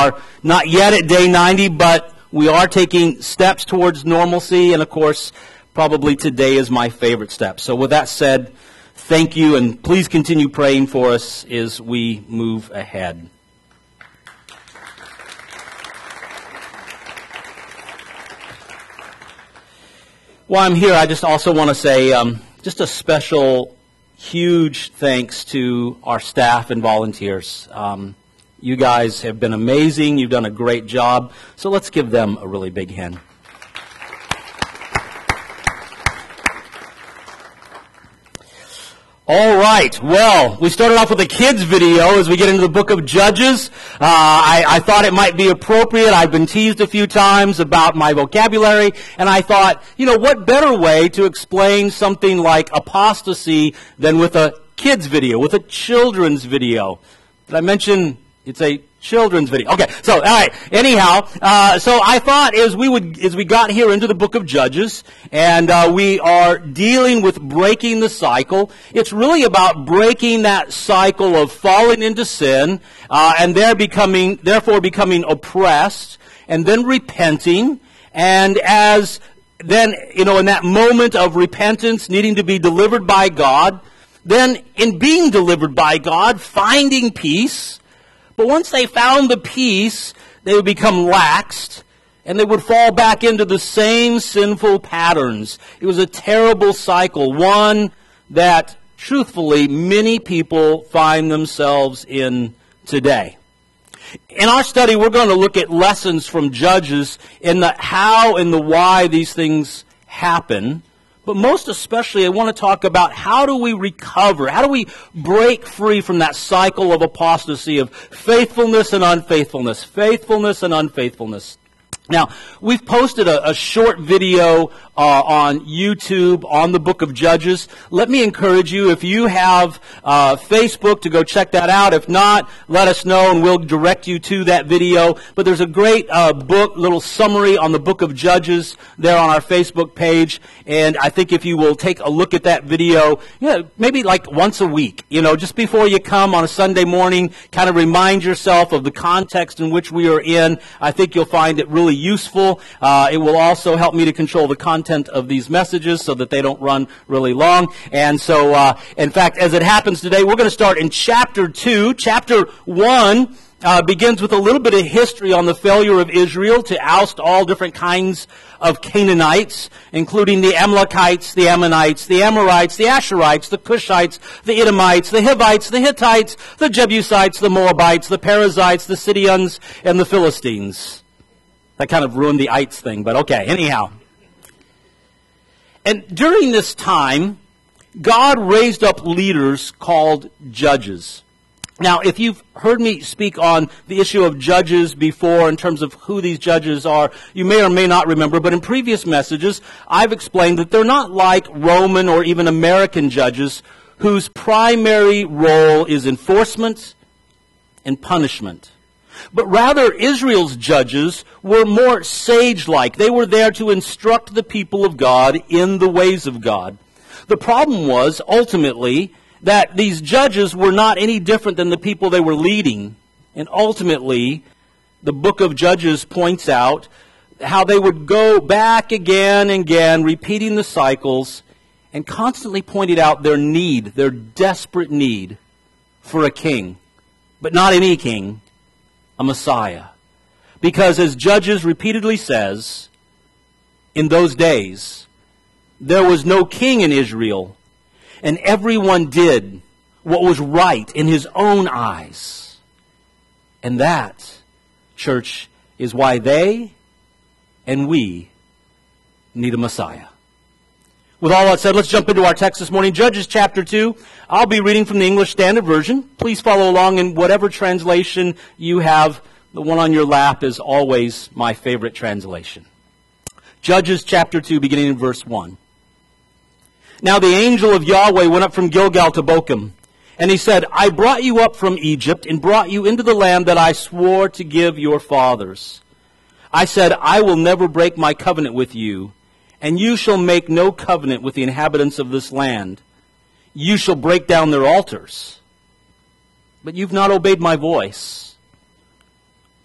are not yet at day 90, but we are taking steps towards normalcy, and of course, probably today is my favorite step. So with that said, thank you, and please continue praying for us as we move ahead. While I'm here, I just also want to say just a special, huge thanks to our staff and volunteers. You guys have been amazing. You've done a great job. So let's give them a really big hand. All right. Well, we started off with a kids video as we get into the book of Judges. I thought it might be appropriate. I've been teased a few times about my vocabulary, and I thought, what better way to explain something like apostasy than with a kids video, with a children's video? Did I mention it's a children's video? Okay, so, all right. Anyhow, so I thought as we got here into the book of Judges, and we are dealing with breaking the cycle, it's really about breaking that cycle of falling into sin, and therefore becoming oppressed, and then repenting, and in that moment of repentance, needing to be delivered by God, then in being delivered by God, finding peace. But once they found the peace, they would become laxed, and they would fall back into the same sinful patterns. It was a terrible cycle, one that, truthfully, many people find themselves in today. In our study, we're going to look at lessons from Judges in the how and the why these things happen. But most especially, I want to talk about how do we recover? How do we break free from that cycle of apostasy, of faithfulness and unfaithfulness, faithfulness and unfaithfulness? Now, we've posted a short video on YouTube on the book of Judges. Let me encourage you, if you have Facebook, to go check that out. If not, let us know and we'll direct you to that video. But there's a great little summary on the book of Judges there on our Facebook page. And I think if you will take a look at that video, maybe like once a week, just before you come on a Sunday morning, kind of remind yourself of the context in which we are in. I think you'll find it really useful. It will also help me to control the content of these messages so that they don't run really long. And so, in fact, as it happens today, we're going to start in chapter 2. Chapter 1 begins with a little bit of history on the failure of Israel to oust all different kinds of Canaanites, including the Amalekites, the Ammonites, the Amorites, the Asherites, the Cushites, the Edomites, the Hivites, the Hittites, the Jebusites, the Moabites, the Perizzites, the Sidonians, and the Philistines. That kind of ruined the ites thing, but okay, anyhow. And during this time, God raised up leaders called judges. Now, if you've heard me speak on the issue of judges before in terms of who these judges are, you may or may not remember, but in previous messages, I've explained that they're not like Roman or even American judges whose primary role is enforcement and punishment. But rather, Israel's judges were more sage-like. They were there to instruct the people of God in the ways of God. The problem was, ultimately, that these judges were not any different than the people they were leading. And ultimately, the book of Judges points out how they would go back again and again, repeating the cycles, and constantly pointed out their need, their desperate need for a king. But not any king, a Messiah. Because as Judges repeatedly says, in those days, there was no king in Israel, and everyone did what was right in his own eyes. And that, church, is why they and we need a Messiah. With all that said, let's jump into our text this morning. Judges chapter 2. I'll be reading from the English Standard Version. Please follow along in whatever translation you have. The one on your lap is always my favorite translation. Judges chapter 2, beginning in verse 1. Now the angel of Yahweh went up from Gilgal to Bochim, and he said, I brought you up from Egypt and brought you into the land that I swore to give your fathers. I said, I will never break my covenant with you, and you shall make no covenant with the inhabitants of this land. You shall break down their altars. But you've not obeyed my voice.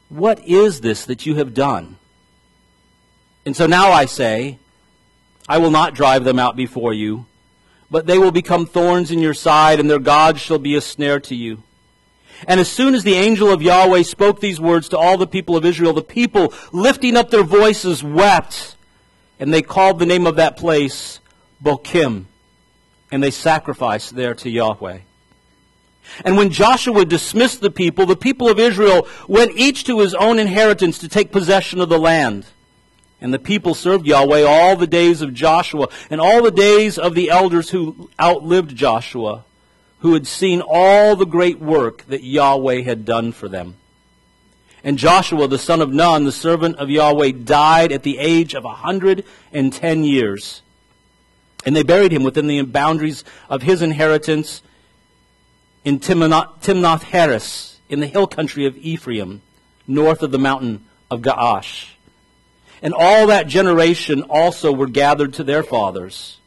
what is this that you have done? And so now I say, I will not drive them out before you, but they will become thorns in your side, and their gods shall be a snare to you. And as soon as the angel of Yahweh spoke these words to all the people of Israel, the people, lifting up their voices, wept, and they called the name of that place Bochim, and they sacrificed there to Yahweh. And when Joshua dismissed the people of Israel went each to his own inheritance to take possession of the land. And the people served Yahweh all the days of Joshua and all the days of the elders who outlived Joshua, who had seen all the great work that Yahweh had done for them. And Joshua, the son of Nun, the servant of Yahweh, died at the age of 110 years. And they buried him within the boundaries of his inheritance in Timnath-Heres, in the hill country of Ephraim, north of the mountain of Gaash. And all that generation also were gathered to their fathers.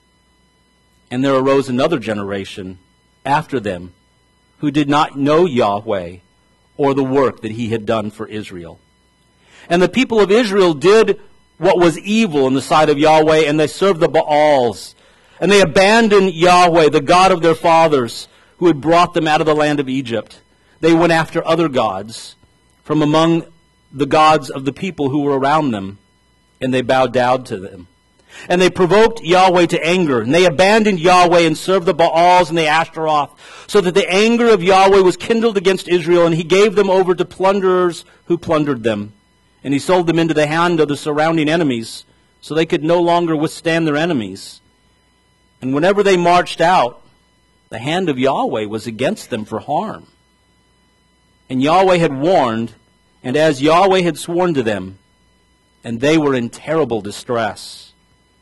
And there arose another generation after them who did not know Yahweh or the work that he had done for Israel. And the people of Israel did what was evil in the sight of Yahweh, and they served the Baals. And they abandoned Yahweh, the God of their fathers, who had brought them out of the land of Egypt. They went after other gods from among the gods of the people who were around them, and they bowed down to them. And they provoked Yahweh to anger, and they abandoned Yahweh and served the Baals and the Ashtaroth, so that the anger of Yahweh was kindled against Israel, and he gave them over to plunderers who plundered them. And he sold them into the hand of the surrounding enemies, so they could no longer withstand their enemies. And whenever they marched out, the hand of Yahweh was against them for harm. And Yahweh had warned, and as Yahweh had sworn to them, and they were in terrible distress.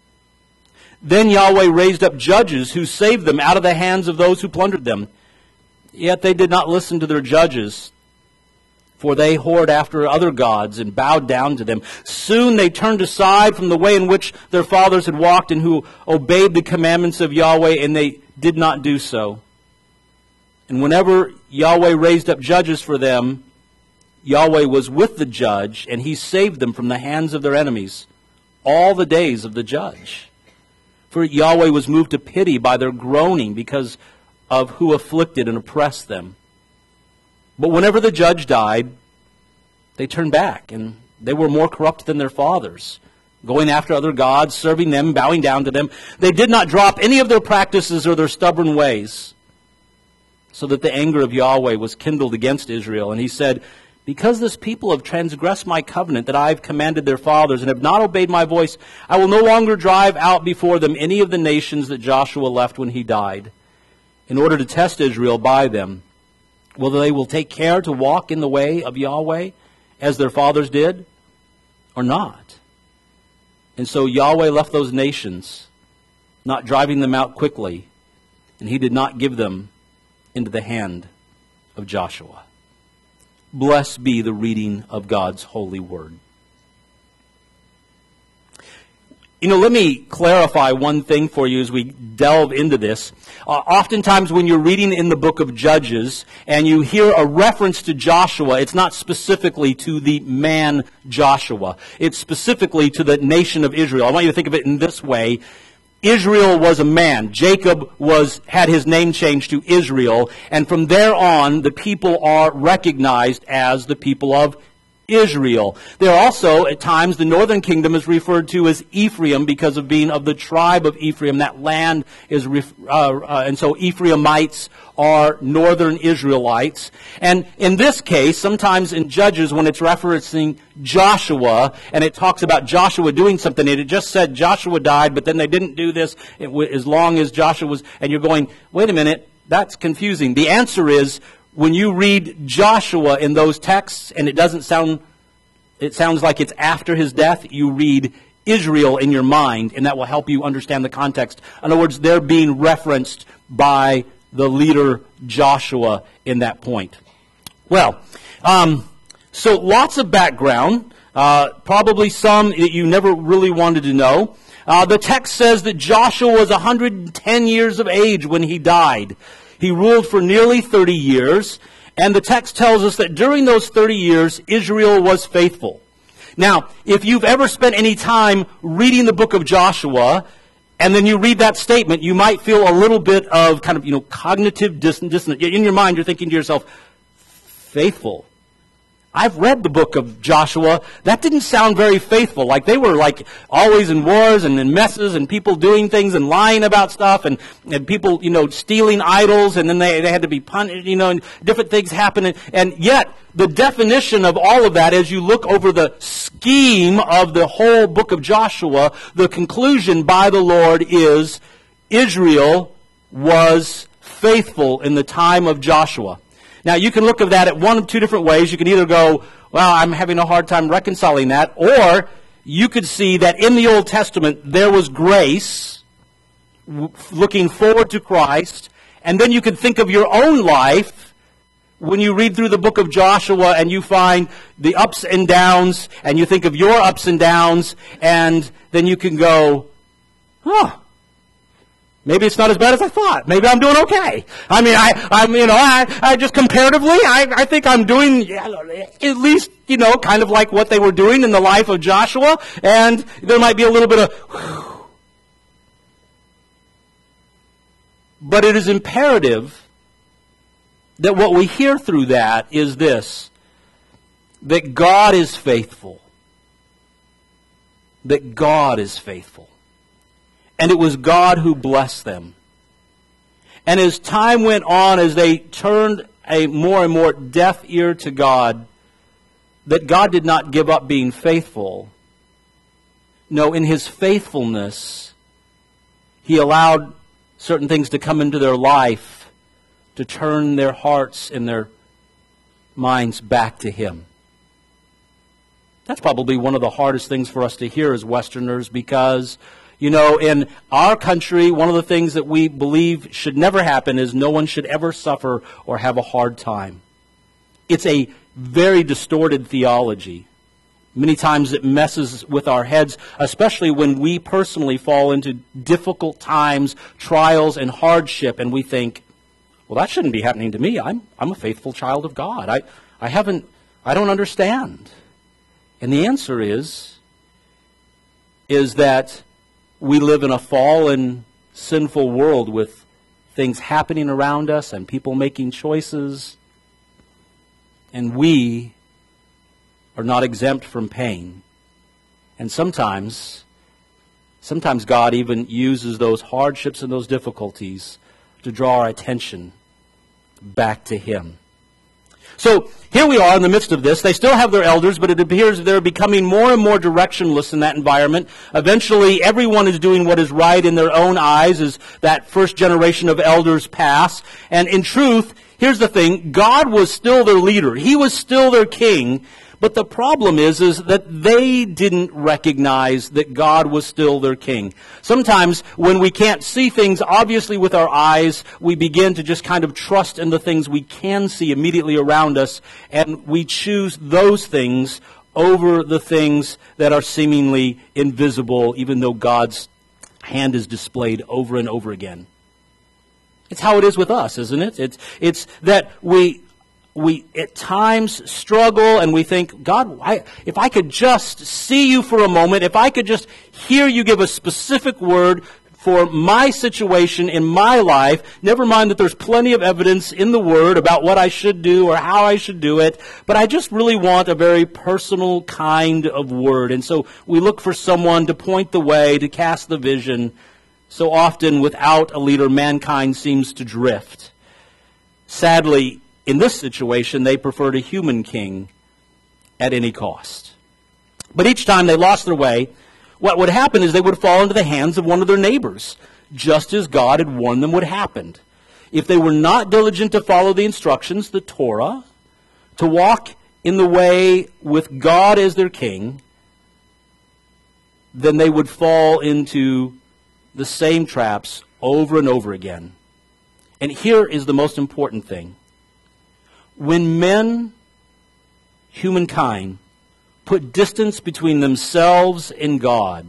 Then Yahweh raised up judges who saved them out of the hands of those who plundered them. Yet they did not listen to their judges, for they whored after other gods and bowed down to them. Soon they turned aside from the way in which their fathers had walked, and who obeyed the commandments of Yahweh, and they did not do so. And whenever Yahweh raised up judges for them, Yahweh was with the judge, and he saved them from the hands of their enemies all the days of the judge. For Yahweh was moved to pity by their groaning because of who afflicted and oppressed them. But whenever the judge died, they turned back, and they were more corrupt than their fathers, going after other gods, serving them, bowing down to them. They did not drop any of their practices or their stubborn ways, so that the anger of Yahweh was kindled against Israel. And he said, because this people have transgressed my covenant that I have commanded their fathers, and have not obeyed my voice, I will no longer drive out before them any of the nations that Joshua left when he died, in order to test Israel by them, whether they will take care to walk in the way of Yahweh as their fathers did, or not. And so Yahweh left those nations, not driving them out quickly, and he did not give them into the hand of Joshua. Blessed be the reading of God's holy word. Let me clarify one thing for you as we delve into this. Oftentimes when you're reading in the book of Judges and you hear a reference to Joshua, it's not specifically to the man Joshua. It's specifically to the nation of Israel. I want you to think of it in this way. Israel was a man. Jacob had his name changed to Israel, and from there on, the people are recognized as the people of Israel. There also, at times, the northern kingdom is referred to as Ephraim because of being of the tribe of Ephraim. That land is, and so Ephraimites are northern Israelites. And in this case, sometimes in Judges, when it's referencing Joshua, and it talks about Joshua doing something, it just said Joshua died, but then they didn't do this as long as Joshua was, and you're going, wait a minute, that's confusing. The answer is, when you read Joshua in those texts, and it sounds like it's after his death, you read Israel in your mind, and that will help you understand the context. In other words, they're being referenced by the leader Joshua in that point. Well, so lots of background, probably some that you never really wanted to know. The text says that Joshua was 110 years of age when he died. He ruled for nearly 30 years, And the text tells us that during those 30 years, Israel was faithful. Now, if you've ever spent any time reading the book of Joshua, and then you read that statement, you might feel a little bit of kind of, cognitive dissonance. In your mind, you're thinking to yourself, faithful. I've read the book of Joshua. That didn't sound very faithful. Like they were like always in wars and in messes and people doing things and lying about stuff and people, stealing idols and then they had to be punished, and different things happening. And yet, the definition of all of that, as you look over the scheme of the whole book of Joshua, the conclusion by the Lord is Israel was faithful in the time of Joshua. Now, you can look at that at one of two different ways. You can either go, well, I'm having a hard time reconciling that, or you could see that in the Old Testament there was grace, looking forward to Christ, and then you could think of your own life when you read through the book of Joshua and you find the ups and downs, and you think of your ups and downs, and then you can go, maybe it's not as bad as I thought. Maybe I'm doing okay. I mean, I just comparatively, I think I'm doing at least, kind of like what they were doing in the life of Joshua. And there might be a little bit of, whew. But it is imperative that what we hear through that is this, that God is faithful. That God is faithful. And it was God who blessed them. And as time went on, as they turned a more and more deaf ear to God, that God did not give up being faithful. No, in His faithfulness, He allowed certain things to come into their life to turn their hearts and their minds back to Him. That's probably one of the hardest things for us to hear as Westerners, because in our country, one of the things that we believe should never happen is no one should ever suffer or have a hard time. It's a very distorted theology. Many times it messes with our heads, especially when we personally fall into difficult times, trials, and hardship, and we think, well, that shouldn't be happening to me. I'm a faithful child of God. I don't understand. And the answer is that we live in a fallen, sinful world with things happening around us and people making choices. And we are not exempt from pain. And sometimes God even uses those hardships and those difficulties to draw our attention back to Him. So here we are in the midst of this. They still have their elders, but it appears they're becoming more and more directionless in that environment. Eventually, everyone is doing what is right in their own eyes as that first generation of elders pass. And in truth, here's the thing, God was still their leader. He was still their king. But the problem is that they didn't recognize that God was still their king. Sometimes when we can't see things obviously with our eyes, we begin to just kind of trust in the things we can see immediately around us, and we choose those things over the things that are seemingly invisible, even though God's hand is displayed over and over again. It's how it is with us, isn't it? It's that we at times struggle and we think, God, if I could just see you for a moment, if I could just hear you give a specific word for my situation in my life, never mind that there's plenty of evidence in the Word about what I should do or how I should do it, but I just really want a very personal kind of word. And so we look for someone to point the way, to cast the vision. So often without a leader, mankind seems to drift. Sadly, in this situation, they preferred a human king at any cost. But each time they lost their way, what would happen is they would fall into the hands of one of their neighbors, just as God had warned them would happen. If they were not diligent to follow the instructions, the Torah, to walk in the way with God as their king, then they would fall into the same traps over and over again. And here is the most important thing. When men, humankind, put distance between themselves and God,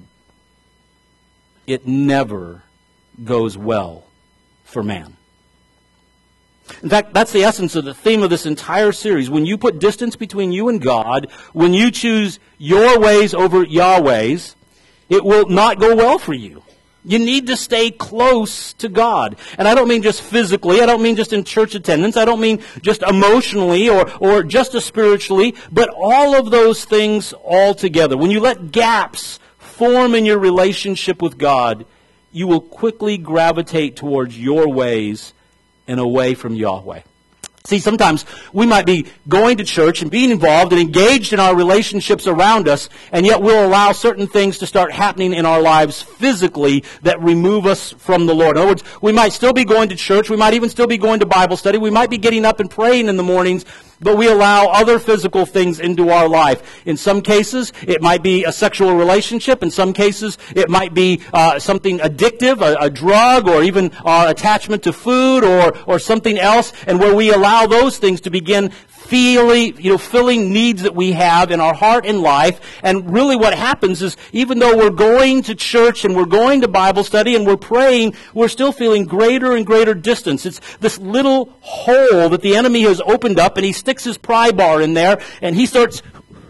it never goes well for man. In fact, that's the essence of the theme of this entire series. When you put distance between you and God, when you choose your ways over Yahweh's, it will not go well for you. You need to stay close to God. And I don't mean just physically, I don't mean just in church attendance, I don't mean just emotionally or just spiritually, but all of those things all together. When you let gaps form in your relationship with God, you will quickly gravitate towards your ways and away from Yahweh. See, sometimes we might be going to church and being involved and engaged in our relationships around us, and yet we'll allow certain things to start happening in our lives physically that remove us from the Lord. In other words, we might still be going to church, we might even still be going to Bible study, we might be getting up and praying in the mornings, but we allow other physical things into our life. In some cases, it might be a sexual relationship. In some cases, it might be something addictive, a drug, or even our attachment to food or something else, and where we allow those things to begin filling needs that we have in our heart and life. And really what happens is, even though we're going to church and we're going to Bible study and we're praying, we're still feeling greater and greater distance. It's this little hole that the enemy has opened up, and he sticks his pry bar in there, and he starts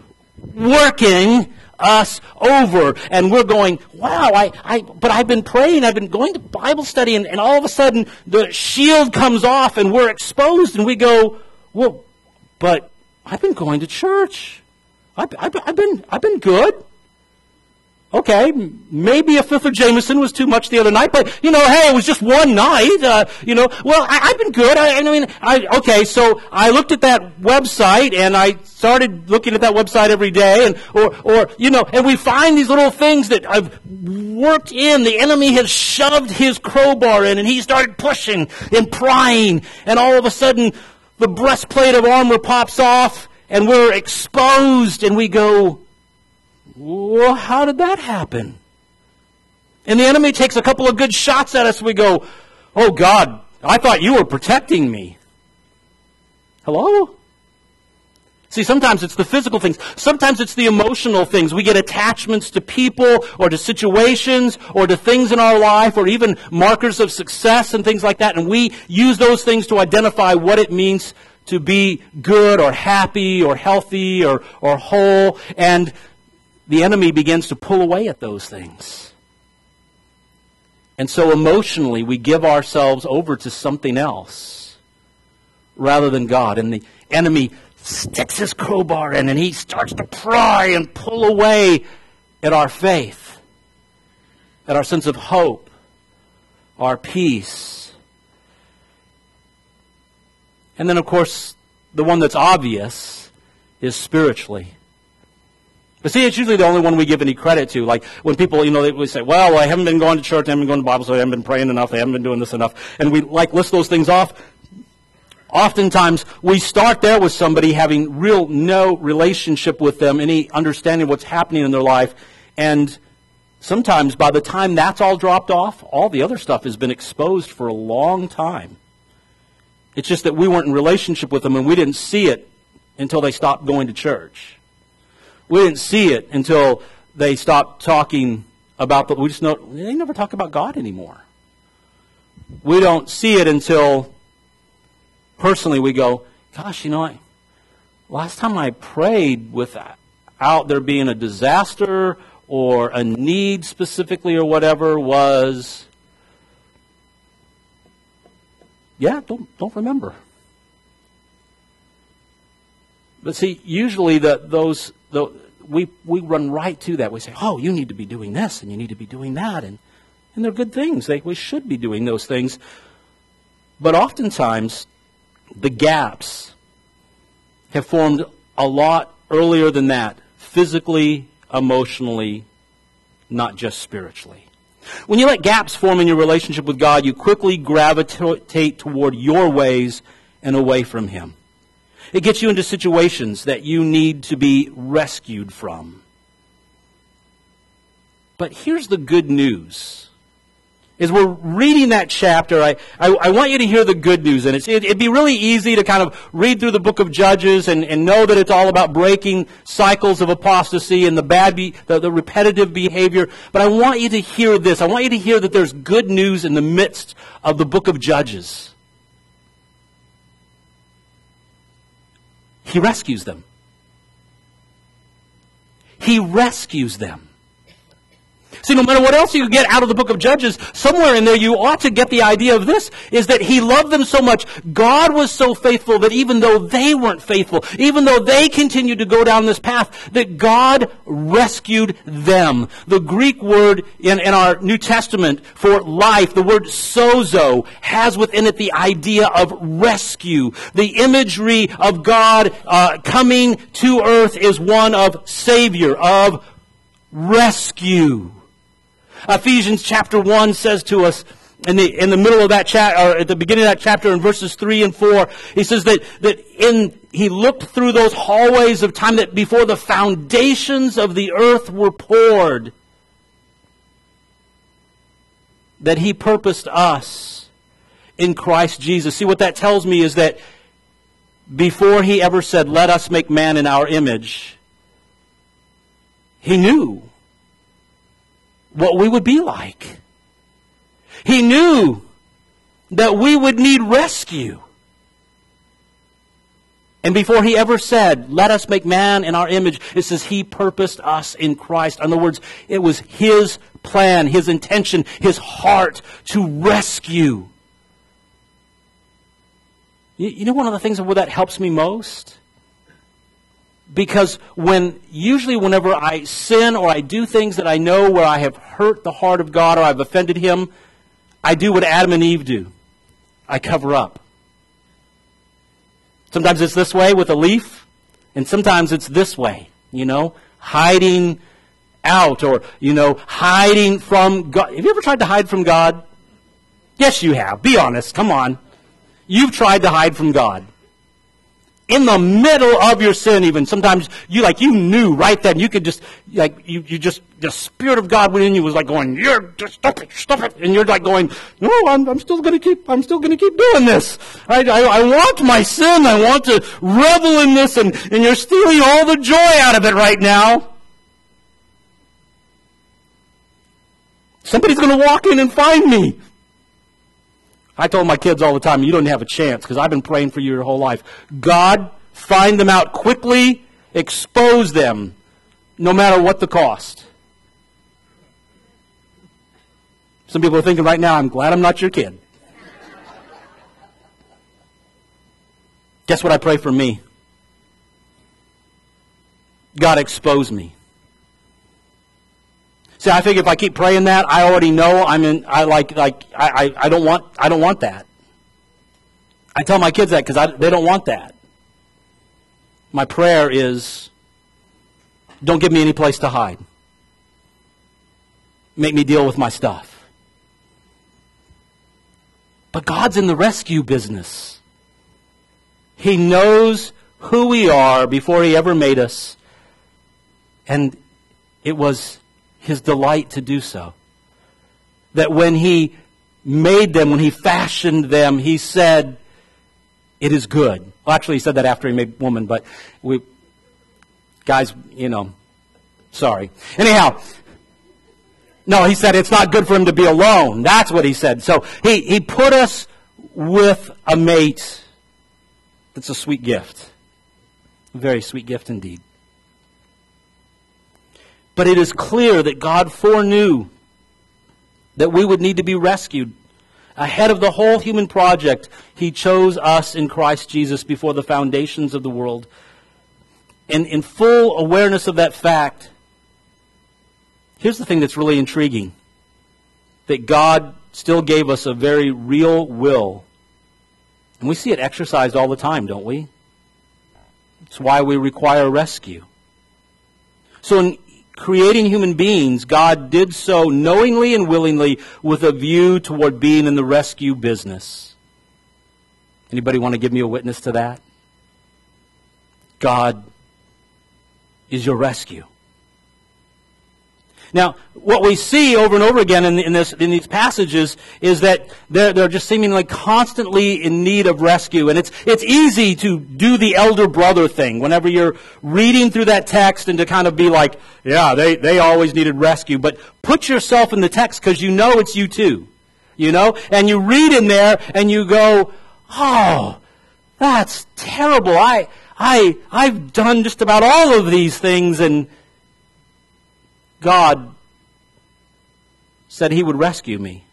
working us over. And we're going, wow, but I've been praying, I've been going to Bible study, and all of a sudden the shield comes off and we're exposed, and we go, well, but I've been going to church. I've been good. Okay, maybe a fifth of Jameson was too much the other night, but, hey, it was just one night, well, I've been good. Okay, so I looked at that website, and I started looking at that website every day, and we find these little things that I've worked in. The enemy has shoved his crowbar in, and he started pushing and prying, and all of a sudden, the breastplate of armor pops off, and we're exposed, and we go, well, how did that happen? And the enemy takes a couple of good shots at us. We go, oh God, I thought you were protecting me. Hello? See, sometimes it's the physical things. Sometimes it's the emotional things. We get attachments to people or to situations or to things in our life or even markers of success and things like that. And we use those things to identify what it means to be good or happy or healthy or whole. And the enemy begins to pull away at those things. And so emotionally, we give ourselves over to something else rather than God. And the enemy sticks his crowbar in, and he starts to pry and pull away at our faith, at our sense of hope, our peace. And then, of course, the one that's obvious is spiritually. But see, it's usually the only one we give any credit to. Like when people, they say, well, I haven't been going to church, I haven't been going to Bible study, I haven't been praying enough, I haven't been doing this enough. And we list those things off. Oftentimes, we start there with somebody having no relationship with them, any understanding of what's happening in their life. And sometimes by the time that's all dropped off, all the other stuff has been exposed for a long time. It's just that we weren't in relationship with them, and we didn't see it until they stopped going to church. We didn't see it until they stopped talking about, we just know they never talk about God anymore. We don't see it until personally we go, gosh, last time I prayed without there being a disaster or a need specifically or whatever was, don't remember. But see, usually we run right to that. We say, oh, you need to be doing this and you need to be doing that. And they're good things. We should be doing those things. But oftentimes, the gaps have formed a lot earlier than that, physically, emotionally, not just spiritually. When you let gaps form in your relationship with God, you quickly gravitate toward your ways and away from Him. It gets you into situations that you need to be rescued from. But here's the good news. As we're reading that chapter, I want you to hear the good news. And it'd be really easy to kind of read through the book of Judges and know that it's all about breaking cycles of apostasy and the repetitive behavior. But I want you to hear this. I want you to hear that there's good news in the midst of the book of Judges. He rescues them. He rescues them. See, no matter what else you get out of the book of Judges, somewhere in there you ought to get the idea of this, is that He loved them so much. God was so faithful that even though they weren't faithful, even though they continued to go down this path, that God rescued them. The Greek word in our New Testament for life, the word sozo, has within it the idea of rescue. The imagery of God coming to earth is one of Savior, of rescue. Ephesians chapter 1 says to us in the middle of that chapter, or at the beginning of that chapter in verses 3 and 4, he says that he looked through those hallways of time that before the foundations of the earth were poured, that He purposed us in Christ Jesus. See, what that tells me is that before He ever said, "Let us make man in our image," He knew what we would be like. He knew that we would need rescue. And before He ever said, "Let us make man in our image," it says He purposed us in Christ. In other words, it was His plan, His intention, His heart to rescue. You know one of the things where that helps me most? Because usually whenever I sin or I do things that I know where I have hurt the heart of God or I've offended Him, I do what Adam and Eve do. I cover up. Sometimes it's this way with a leaf, and sometimes it's this way, hiding out or, hiding from God. Have you ever tried to hide from God? Yes, you have. Be honest. Come on. You've tried to hide from God. In the middle of your sin even, sometimes you knew right then, you could just, the Spirit of God within you was like going, "You're just stop it. And you're like going, "No, I'm still going to keep doing this. I want my sin. I want to revel in this, and you're stealing all the joy out of it right now. Somebody's going to walk in and find me." I told my kids all the time, "You don't have a chance," because I've been praying for you your whole life. God, find them out quickly, expose them, no matter what the cost. Some people are thinking right now, "I'm glad I'm not your kid." Guess what I pray for me? God, expose me. See, I think if I keep praying that, I already know I don't want that. I tell my kids that because they don't want that. My prayer is, don't give me any place to hide. Make me deal with my stuff. But God's in the rescue business. He knows who we are before He ever made us. And it was His delight to do so. That when He made them, when He fashioned them, He said, "It is good." Well, actually, He said that after He made woman, but sorry. Anyhow, no, He said it's not good for him to be alone. That's what He said. So He put us with a mate. That's a sweet gift. A very sweet gift indeed. But it is clear that God foreknew that we would need to be rescued. Ahead of the whole human project, He chose us in Christ Jesus before the foundations of the world. And in full awareness of that fact, here's the thing that's really intriguing. That God still gave us a very real will. And we see it exercised all the time, don't we? It's why we require rescue. So in creating human beings, God did so knowingly and willingly with a view toward being in the rescue business. Anybody want to give me a witness to that? God is your rescue. Now, what we see over and over again in these passages is that they're just seemingly constantly in need of rescue. And it's easy to do the elder brother thing whenever you're reading through that text and to kind of be like, yeah, they always needed rescue. But put yourself in the text because you know it's you too. And you read in there and you go, oh, that's terrible. I I've done just about all of these things, and God said He would rescue me.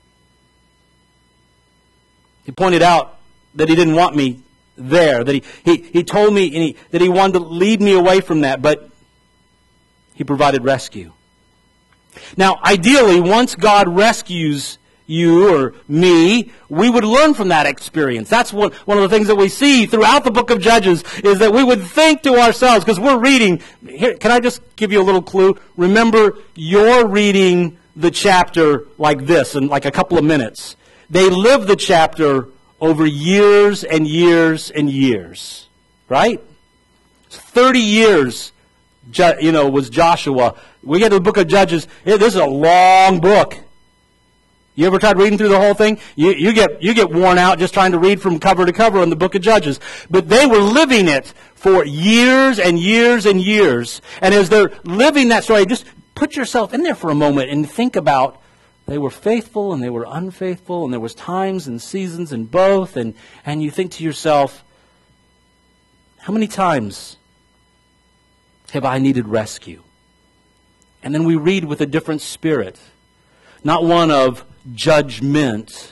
He pointed out that He didn't want me there, that He told me that He wanted to lead me away from that, but He provided rescue. Now, ideally, once God rescues you or me, we would learn from that experience. That's one of the things that we see throughout the book of Judges, is that we would think to ourselves, because we're reading, here, can I just give you a little clue? Remember, you're reading the chapter like this in like a couple of minutes. They lived the chapter over years and years and years, right? 30 years, was Joshua. We get to the book of Judges. This is a long book. You ever tried reading through the whole thing? You get worn out just trying to read from cover to cover in the book of Judges. But they were living it for years and years and years. And as they're living that story, just put yourself in there for a moment and think about, they were faithful and they were unfaithful, and there was times and seasons in both, and you think to yourself, how many times have I needed rescue? And then we read with a different spirit, not one of judgment,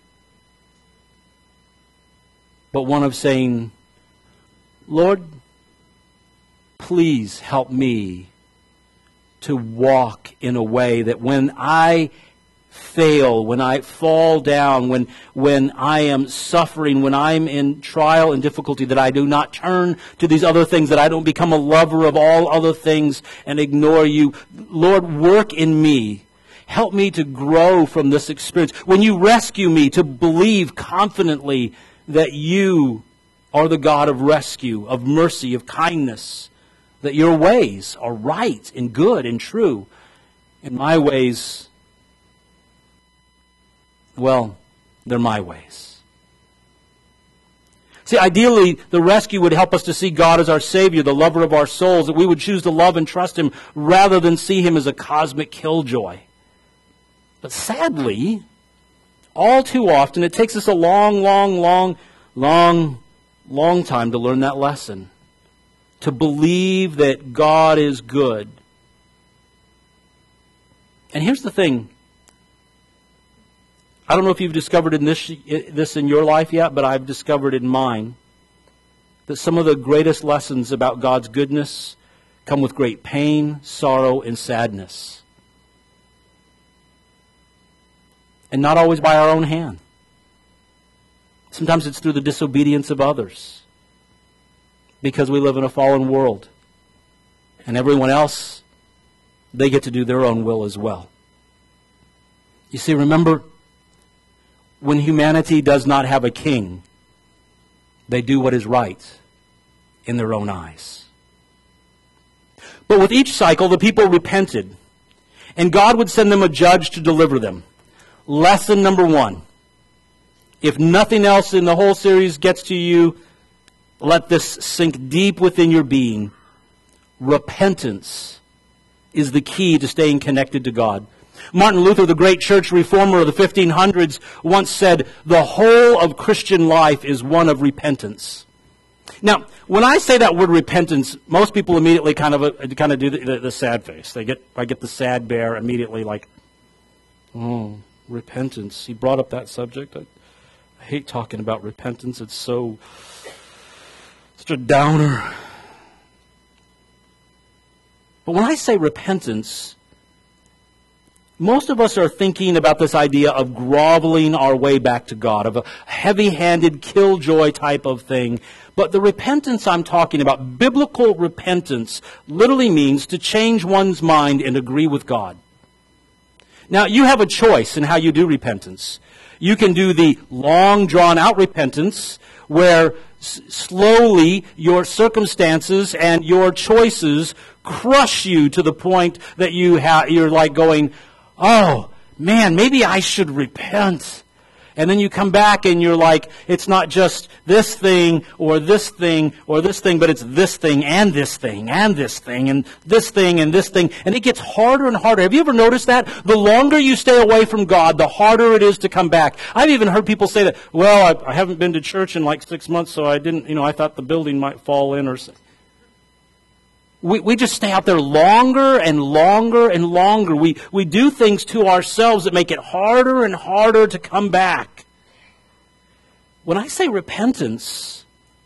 but one of saying, Lord, please help me to walk in a way that when I fail, when I fall down, when I am suffering, when I'm in trial and difficulty, that I do not turn to these other things, that I don't become a lover of all other things and ignore you. Lord, work in me. Help me to grow from this experience. When you rescue me, to believe confidently that you are the God of rescue, of mercy, of kindness, that your ways are right and good and true, and my ways, well, they're my ways. See, ideally, the rescue would help us to see God as our Savior, the lover of our souls, that we would choose to love and trust Him rather than see Him as a cosmic killjoy. But sadly, all too often, it takes us a long time to learn that lesson. To believe that God is good. And here's the thing. I don't know if you've discovered this in your life yet, but I've discovered in mine that some of the greatest lessons about God's goodness come with great pain, sorrow, and sadness. And not always by our own hand. Sometimes it's through the disobedience of others. Because we live in a fallen world. And everyone else, they get to do their own will as well. You see, remember, when humanity does not have a king, they do what is right in their own eyes. But with each cycle, the people repented. And God would send them a judge to deliver them. Lesson number 1. If nothing else in the whole series gets to you, let this sink deep within your being. Repentance is the key to staying connected to God. Martin Luther, the great church reformer of the 1500s, once said, "The whole of Christian life is one of repentance." Now, when I say that word repentance, most people immediately kind of do the sad face. I get the sad bear immediately, like, oh, repentance. He brought up that subject. I hate talking about repentance. It's such a downer. But when I say repentance, most of us are thinking about this idea of groveling our way back to God, of a heavy-handed killjoy type of thing. But the repentance I'm talking about, biblical repentance, literally means to change one's mind and agree with God. Now, you have a choice in how you do repentance. You can do the long, drawn-out repentance, where slowly your circumstances and your choices crush you to the point that you're like going, oh, man, maybe I should repent. And then you come back and you're like, it's not just this thing or this thing or this thing, but it's this thing and this thing and this thing and this thing and this thing. And it gets harder and harder. Have you ever noticed that? The longer you stay away from God, the harder it is to come back. I've even heard people say that, well, I haven't been to church in like 6 months, so I didn't, I thought the building might fall in or something. We just stay out there longer and longer and longer. We do things to ourselves that make it harder and harder to come back. When I say repentance,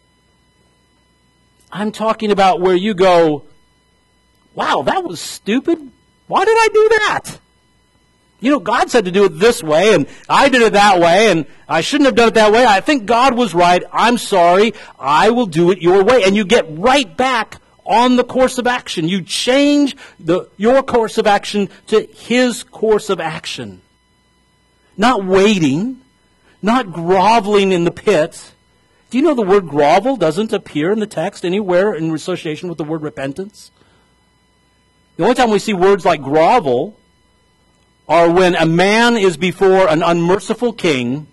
I'm talking about where you go, wow, that was stupid. Why did I do that? God said to do it this way, and I did it that way, and I shouldn't have done it that way. I think God was right. I'm sorry. I will do it your way. And you get right back on the course of action. You change your course of action to His course of action. Not waiting, not groveling in the pit. Do you know the word grovel doesn't appear in the text anywhere in association with the word repentance? The only time we see words like grovel are when a man is before an unmerciful king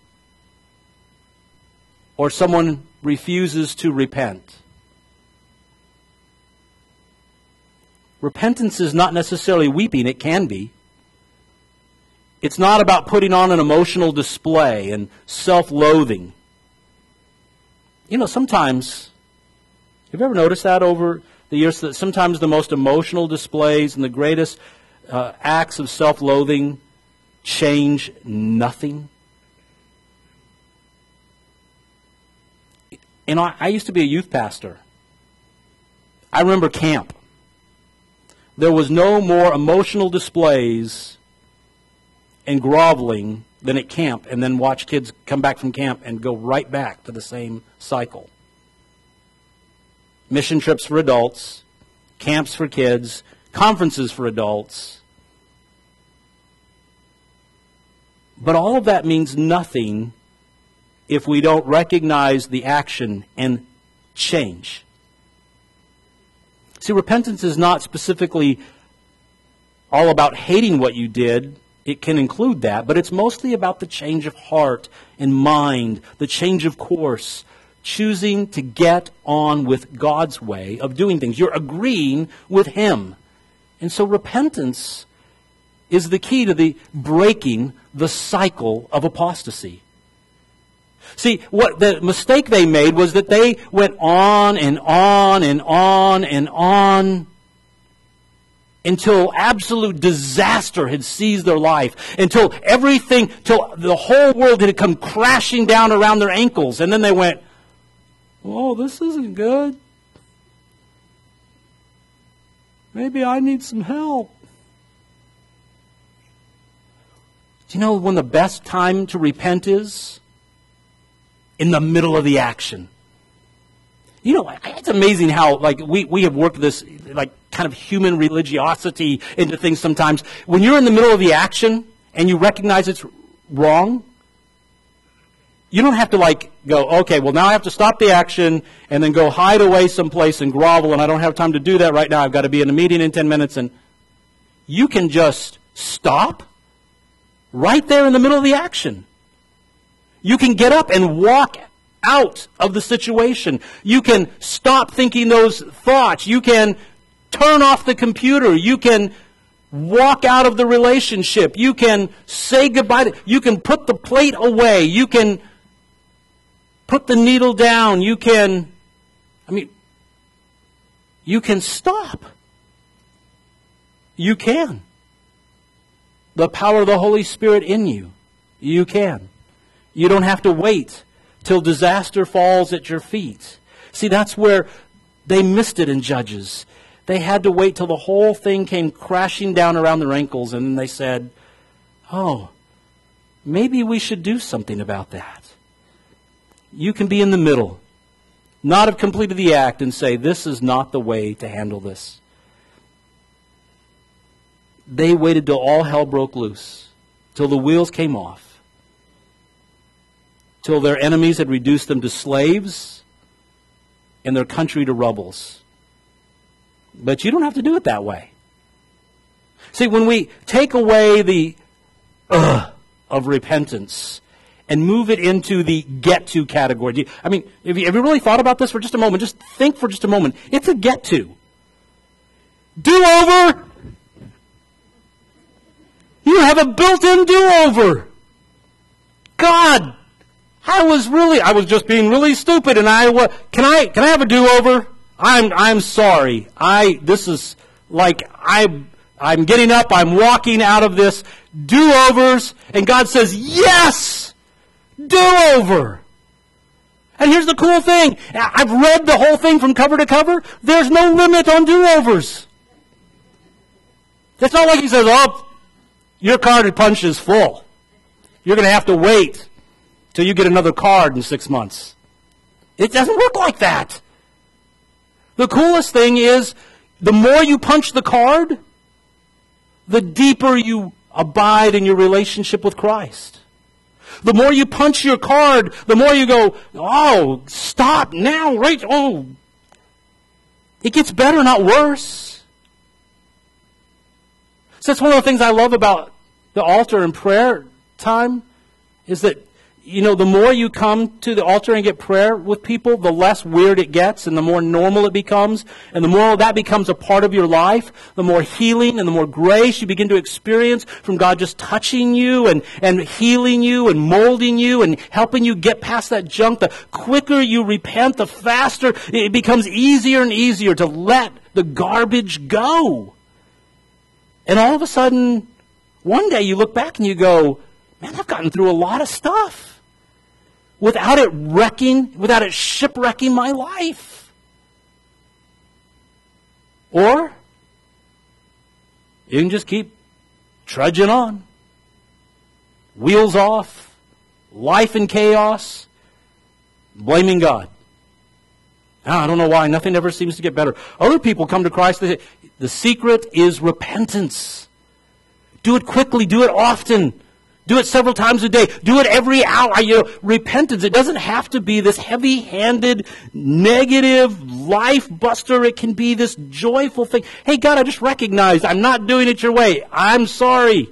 or someone refuses to repent. Repentance is not necessarily weeping. It can be. It's not about putting on an emotional display and self-loathing. Sometimes, have you ever noticed that over the years, that sometimes the most emotional displays and the greatest acts of self-loathing change nothing? I used to be a youth pastor. I remember camp. There was no more emotional displays and groveling than at camp, and then watch kids come back from camp and go right back to the same cycle. Mission trips for adults, camps for kids, conferences for adults. But all of that means nothing if we don't recognize the action and change. See, repentance is not specifically all about hating what you did. It can include that, but it's mostly about the change of heart and mind, the change of course, choosing to get on with God's way of doing things. You're agreeing with Him. And so repentance is the key to the breaking the cycle of apostasy. See, what the mistake they made was that they went on and on and on and on until absolute disaster had seized their life, until the whole world had come crashing down around their ankles. And then they went, oh, this isn't good. Maybe I need some help. Do you know when the best time to repent is? In the middle of the action. It's amazing how we have worked this kind of human religiosity into things sometimes. When you're in the middle of the action and you recognize it's wrong, you don't have to go, okay, well now I have to stop the action and then go hide away someplace and grovel, and I don't have time to do that right now. I've got to be in a meeting in 10 minutes. And you can just stop right there in the middle of the action. You can get up and walk out of the situation. You can stop thinking those thoughts. You can turn off the computer. You can walk out of the relationship. You can say goodbye. You can put the plate away. You can put the needle down. You can stop. You can. The power of the Holy Spirit in you. You can. You don't have to wait till disaster falls at your feet. See, that's where they missed it in Judges. They had to wait till the whole thing came crashing down around their ankles, and then they said, oh, maybe we should do something about that. You can be in the middle, not have completed the act, and say, this is not the way to handle this. They waited till all hell broke loose, till the wheels came off, till their enemies had reduced them to slaves and their country to rebels. But you don't have to do it that way. See, when we take away the of repentance and move it into the get-to category. Have you really thought about this for just a moment? Just think for just a moment. It's a get-to. Do-over. You have a built-in do-over. God, I was just being really stupid, and can I have a do-over? I'm sorry. I'm getting up, I'm walking out of this do-overs, and God says, yes, do-over. And here's the cool thing. I've read the whole thing from cover to cover. There's no limit on do-overs. It's not like he says, oh, your card punch is full. You're going to have to wait till you get another card in 6 months. It doesn't work like that. The coolest thing is, the more you punch the card, the deeper you abide in your relationship with Christ. The more you punch your card, the more you go, oh, stop now, right? Oh, it gets better, not worse. So that's one of the things I love about the altar and prayer time is that, the more you come to the altar and get prayer with people, the less weird it gets and the more normal it becomes. And the more that becomes a part of your life, the more healing and the more grace you begin to experience from God just touching you and healing you and molding you and helping you get past that junk. The quicker you repent, the faster it becomes easier and easier to let the garbage go. And all of a sudden, one day you look back and you go, man, I've gotten through a lot of stuff without it shipwrecking my life. Or you can just keep trudging on. Wheels off, life in chaos, blaming God. I don't know why. Nothing ever seems to get better. Other people come to Christ. They say, the secret is repentance. Do it quickly. Do it often. Do it several times a day. Do it every hour. Repentance. It doesn't have to be this heavy-handed, negative life buster. It can be this joyful thing. Hey, God, I just recognized I'm not doing it your way. I'm sorry.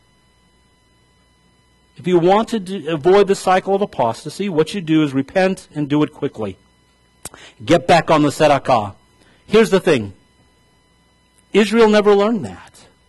If you want to avoid the cycle of apostasy, what you do is repent and do it quickly. Get back on the tzedakah. Here's the thing. Israel never learned that.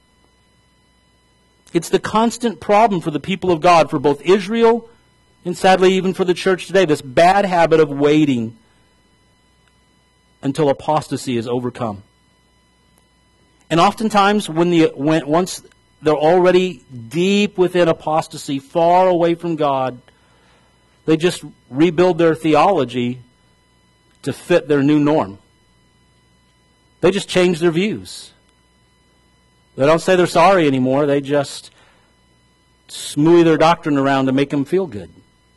It's the constant problem for the people of God, for both Israel and sadly even for the church today, this bad habit of waiting until apostasy is overcome. And oftentimes once they're already deep within apostasy, far away from God, they just rebuild their theology to fit their new norm. They just change their views. They don't say they're sorry anymore. They just smooth their doctrine around to make them feel good.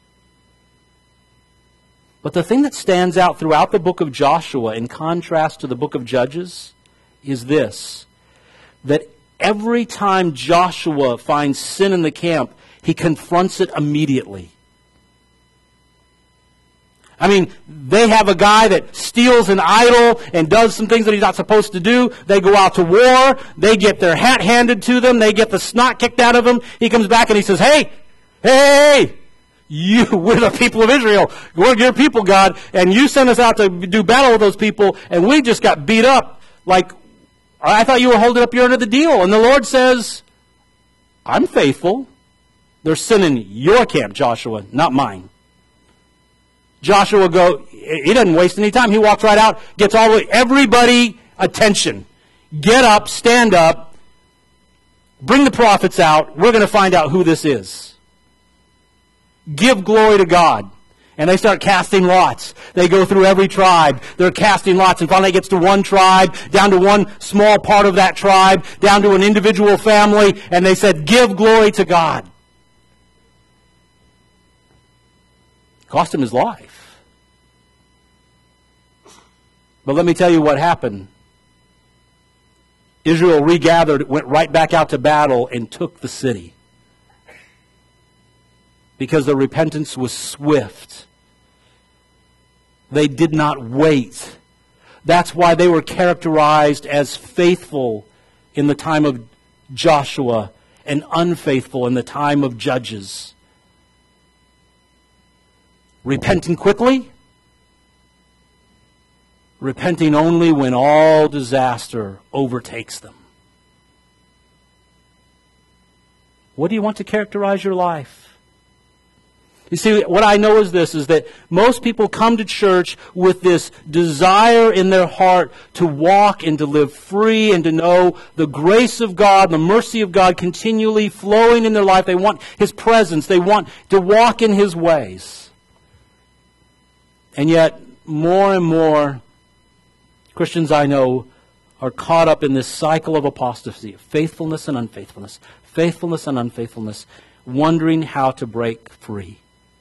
But the thing that stands out throughout the book of Joshua, in contrast to the book of Judges, is this: that every time Joshua finds sin in the camp, he confronts it immediately. They have a guy that steals an idol and does some things that he's not supposed to do. They go out to war. They get their hat handed to them. They get the snot kicked out of them. He comes back and he says, hey, we're the people of Israel. We're your people, God. And you sent us out to do battle with those people, and we just got beat up. Like, I thought you were holding up your end of the deal. And the Lord says, I'm faithful. There's sin in your camp, Joshua, not mine. Joshua he doesn't waste any time. He walks right out, gets everybody attention. Get up, stand up, bring the prophets out. We're going to find out who this is. Give glory to God. And they start casting lots. They go through every tribe. They're casting lots. And finally it gets to one tribe, down to one small part of that tribe, down to an individual family. And they said, give glory to God. Cost him his life. But let me tell you what happened. Israel regathered, went right back out to battle, and took the city. Because their repentance was swift. They did not wait. That's why they were characterized as faithful in the time of Joshua and unfaithful in the time of Judges. Repenting quickly? Repenting only when all disaster overtakes them. What do you want to characterize your life? You see, what I know is this, is that most people come to church with this desire in their heart to walk and to live free and to know the grace of God, the mercy of God continually flowing in their life. They want His presence. They want to walk in His ways. And yet, more and more Christians I know are caught up in this cycle of apostasy, faithfulness and unfaithfulness, faithfulness and unfaithfulness, wondering how to break free.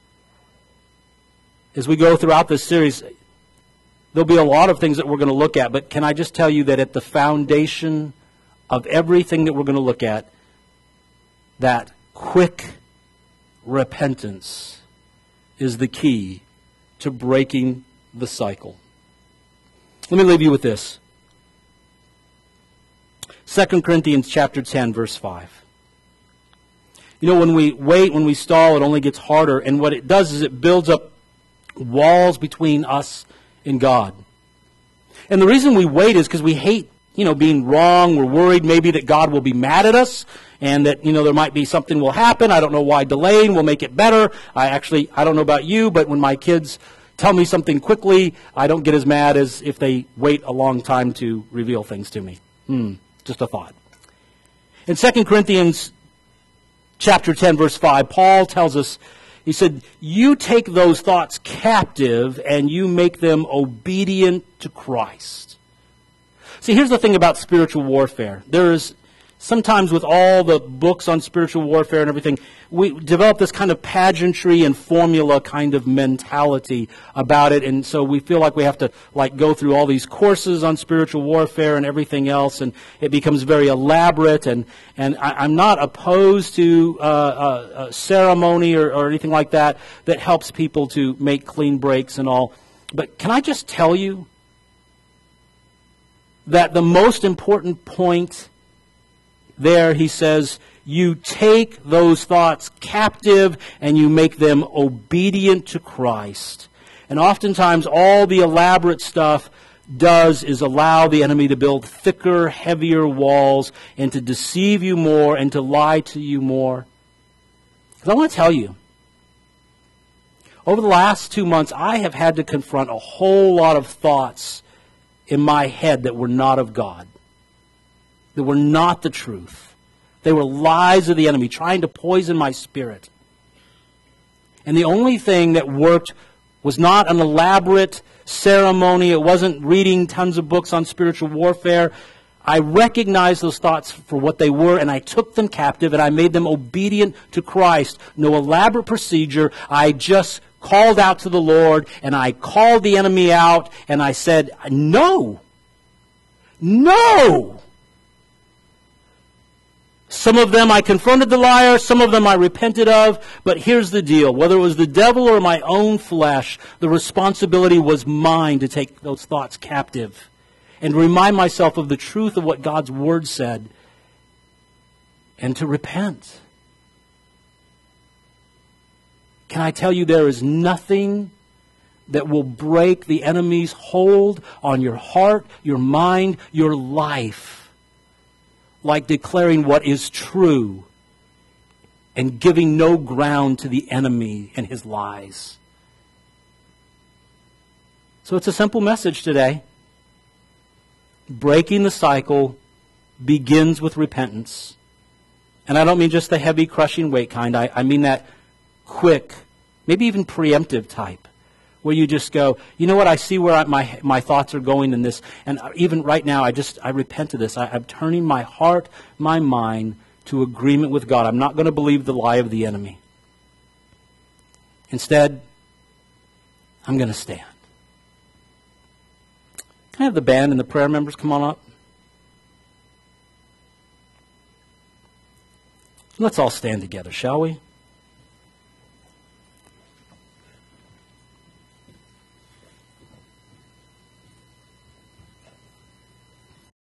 As we go throughout this series, there'll be a lot of things that we're going to look at, but can I just tell you that at the foundation of everything that we're going to look at, that quick repentance is the key to breaking the cycle. Let me leave you with this. 2 Corinthians chapter 10, verse 5. You know, when we wait, when we stall, it only gets harder, and what it does is it builds up walls between us and God. And the reason we wait is because we hate, being wrong. We're worried maybe that God will be mad at us and that, there might be something will happen. I don't know why delaying will make it better. I don't know about you, but when my kids tell me something quickly, I don't get as mad as if they wait a long time to reveal things to me. Just a thought. In 2 Corinthians chapter 10, verse 5, Paul tells us, he said, you take those thoughts captive and you make them obedient to Christ. See, here's the thing about spiritual warfare. There is, sometimes with all the books on spiritual warfare and everything, we develop this kind of pageantry and formula kind of mentality about it. And so we feel like we have to go through all these courses on spiritual warfare and everything else. And it becomes very elaborate. And I'm not opposed to a ceremony or anything like that helps people to make clean breaks and all. But can I just tell you that the most important point there, he says, you take those thoughts captive and you make them obedient to Christ. And oftentimes all the elaborate stuff does is allow the enemy to build thicker, heavier walls and to deceive you more and to lie to you more. Because I want to tell you, over the last 2 months, I have had to confront a whole lot of thoughts in my head that were not of God, that were not the truth. They were lies of the enemy trying to poison my spirit. And the only thing that worked was not an elaborate ceremony. It wasn't reading tons of books on spiritual warfare. I recognized those thoughts for what they were, and I took them captive, and I made them obedient to Christ. No elaborate procedure. I just called out to the Lord, and I called the enemy out, and I said, no. No! Some of them I confronted the liar, some of them I repented of, but here's the deal. Whether it was the devil or my own flesh, the responsibility was mine to take those thoughts captive and remind myself of the truth of what God's Word said and to repent. Can I tell you, there is nothing that will break the enemy's hold on your heart, your mind, your life, like declaring what is true and giving no ground to the enemy and his lies. So it's a simple message today. Breaking the cycle begins with repentance. And I don't mean just the heavy, crushing weight kind. I mean that quick, maybe even preemptive type, where you just go, you know what, I see where my thoughts are going in this, and even right now, I repent of this. I'm turning my heart, my mind to agreement with God. I'm not going to believe the lie of the enemy. Instead, I'm going to stand. Can I have the band and the prayer members come on up? Let's all stand together, shall we?